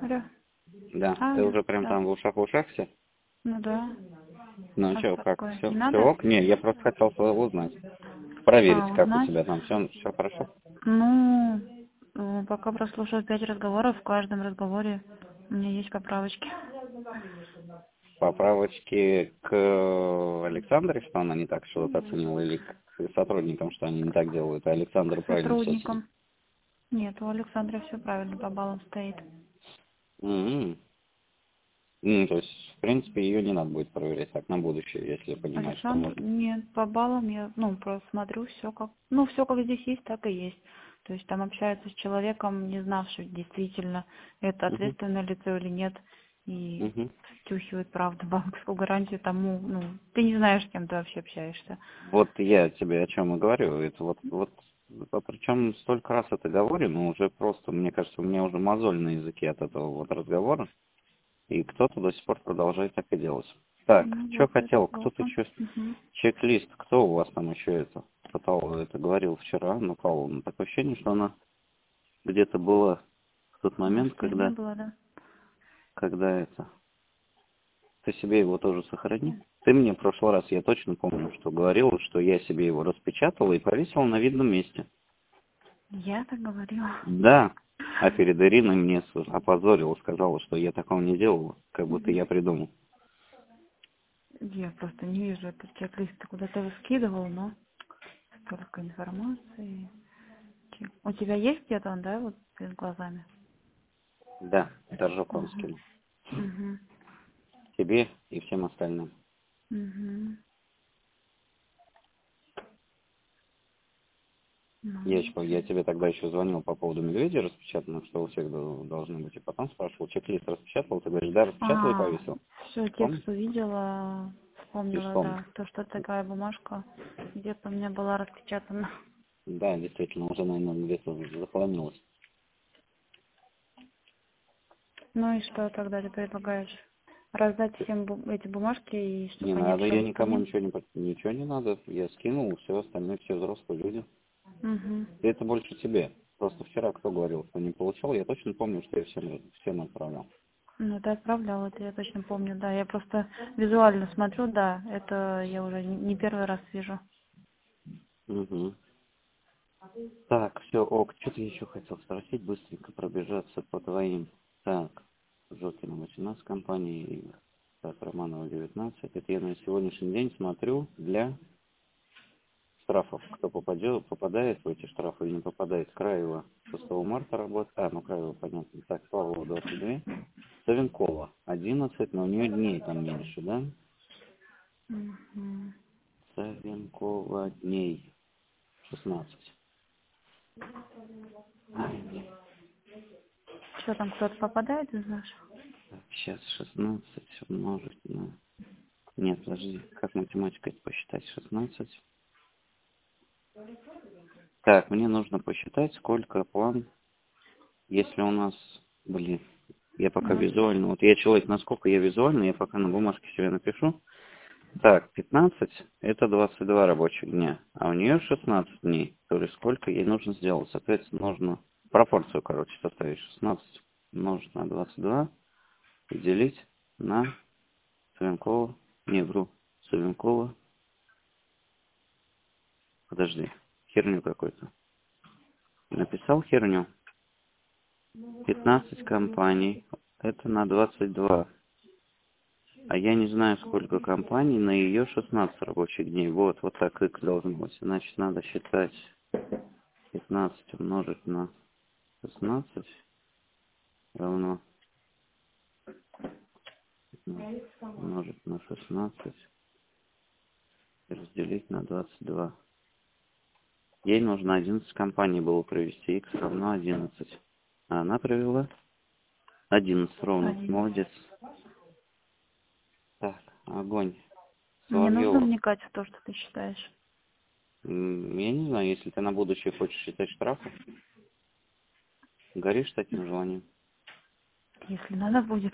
Алло. Да, ты Алло, уже прям да. там в ушах все? Ну да. Ну А что, что как, такое? все, Не все надо? ок? Не, я просто хотел узнать. Проверить, как у Узнать? тебя там все хорошо. Ну, пока прослушал 5 разговоров, в каждом разговоре у меня есть поправочки. Поправочки к Александре, что она не так что-то оценила, или к сотрудникам, что они не так делают, а Александр К правильно все оценил? сотрудникам. Нет, у Александра все правильно по баллам стоит. М. Ну, то есть, в принципе, ее не надо будет проверять так на будущее, если понимаешь, что Александр, можно. нет, по баллам я, просто смотрю, все как, все как здесь есть, так и есть. То есть там общаются с человеком, не знавшим действительно, это Угу, ответственное лицо или нет, и угу. втюхивает, правда, банковскую гарантию тому, ты не знаешь, с кем ты вообще общаешься. Вот я тебе о чем и говорю. Это причем столько раз это говорю, но уже просто, мне кажется, у меня уже мозоль на языке от этого вот разговора, и кто-то до сих пор продолжает так и делать. Так, Ну что вот, это хотел, кто-то плохо. что, Мгм. чек-лист, кто у вас там еще это пытал, это говорил вчера, но Павловна, такое ощущение, что она где-то была в тот У нас момент, не когда, было, да? когда это, ты себе его тоже сохрани. Ты мне в прошлый раз, я точно помню, что говорил, что я себе его распечатала и повесила на видном месте. Я так говорила. Да, а перед Ириной мне опозорила, сказала, что я такого не делала, как будто я придумал. Я просто не вижу этот чек-лист, ты куда-то его скидывал, но столько информации. У тебя есть где-то он, да, вот перед глазами? Да, торжок вам Ага. скину. Угу. Тебе и всем остальным. Угу. Ну, Я тебе тогда еще звонил по поводу медведя распечатанных, что у всех должны быть, и потом спрашивал, чек-лист распечатал, ты говоришь, да, распечатал и повесил. все, Помнишь? текст увидела, И вспомнила, вспомнил. да, то, что такая бумажка где-то у меня была распечатана. Да, действительно, уже, наверное, где-то захламилось. Ну и что тогда ты предлагаешь? Раздать всем эти бумажки, и Не чтобы они надо, я общались по никому ним? ничего не надо. Я скинул, все остальное, все взрослые люди. Угу. И это больше тебе. Просто вчера кто говорил, что не получал, я точно помню, что я всем отправлял. Ну, ты отправляла, это я точно помню, да. Я просто визуально смотрю, да, это я уже не первый раз вижу. Угу. Так, все, ок. Что-то я еще хотел спросить, быстренько пробежаться по твоим. Так, Жокина 18 компаний, так, Романова 19. Это я на сегодняшний день смотрю для штрафов. Кто попадает в эти штрафы и не попадает. Краева 6 марта работает. Ну Краева, понятно. Так, Павлова 22. Савенкова 11, но у нее дней там меньше, да? Угу. Савенкова дней 16. Что там, кто-то попадает из наших? Так, сейчас 16 умножить на... Нет, подожди, как математика это посчитать? 16. Так, мне нужно посчитать, сколько план, если у нас... Блин, я У пока нас визуально... Вот я человек, насколько я визуальный, я пока на бумажке себе напишу. Так, 15 это 22 рабочих дня, а у нее 16 дней. То есть сколько ей нужно сделать? Соответственно, нужно пропорцию, короче, составить. 16 умножить на 22 и делить на Савенкова. Не, вру. Савенкова. Подожди. Херню какой-то. Написал херню. 15 компаний. Это на 22. А я не знаю, сколько компаний на ее 16 рабочих дней. Вот так их должно быть. Значит, надо считать 15 умножить на 16 равно 15 умножить на 16 и разделить на 22. Ей нужно 11 компаний было провести. Х равно 11. А она провела 11 ровно. 11. Молодец. Так, огонь. Не нужно Соловьева. вникать в то, что ты считаешь. Я не знаю, если ты на будущее хочешь считать штрафы, горишь таким желанием. Если надо будет.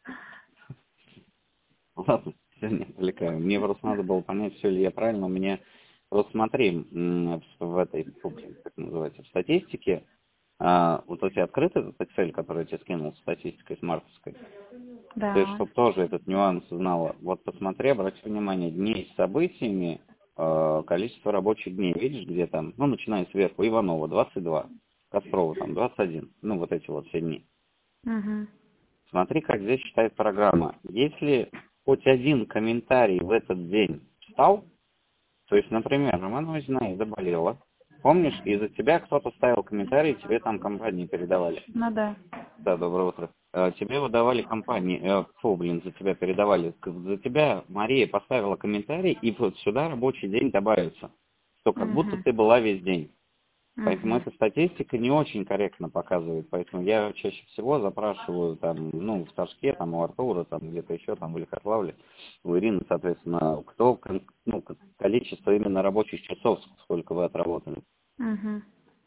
Ладно, все, не отвлекаю. Мне просто надо было понять, все ли я правильно. Мне просто смотри, в этой, как называется, в статистике Вот у тебя открыт этот Excel, который я тебе скинул, статистикой с мартовской? Ты, Да. чтобы тоже этот нюанс знала, вот посмотри, обрати внимание, дней с событиями, количество рабочих дней, видишь, где там, ну, начиная сверху, Иванова 22, Кострова там 21, ну, вот эти вот все дни. Угу. Смотри, как здесь считает программа. Если хоть один комментарий в этот день встал, то есть, например, Романова Зинаида заболела, помнишь, из-за тебя кто-то ставил комментарий, тебе там компании передавали. Ну да. Да, доброе утро. Тебе выдавали компании, за тебя передавали. За тебя Мария поставила комментарий, и вот сюда рабочий день добавится. Что как будто Угу. ты была весь день. Поэтому Угу. эта статистика не очень корректно показывает. Поэтому я чаще всего запрашиваю там, ну, в Ташке, там, у Артура, там, где-то еще, там, в Лихославле, у Ирины, соответственно, ну, количество именно рабочих часов, сколько вы отработали. Угу.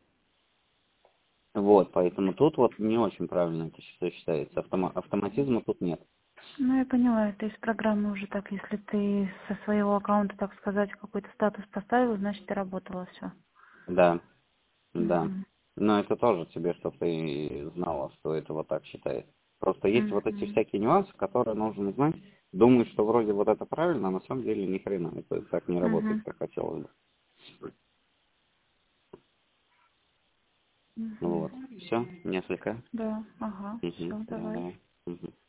Вот, поэтому тут вот не очень правильно это все считается. Автоматизма тут нет. Ну, я поняла, это из программы уже так. Если ты со своего аккаунта, так сказать, какой-то статус поставил, значит, ты работала, все. Да, да. Угу. Но это тоже тебе, чтобы ты знала, что это вот так считает. Просто есть вот эти Угу. всякие нюансы, которые нужно знать. Думаю, что вроде вот это правильно, а на самом деле ни хрена. Это так не работает, Угу. как хотелось бы. Угу. Вот. Все, несколько. Да, ага, Угу. все, Да, давай. давай. Мгм.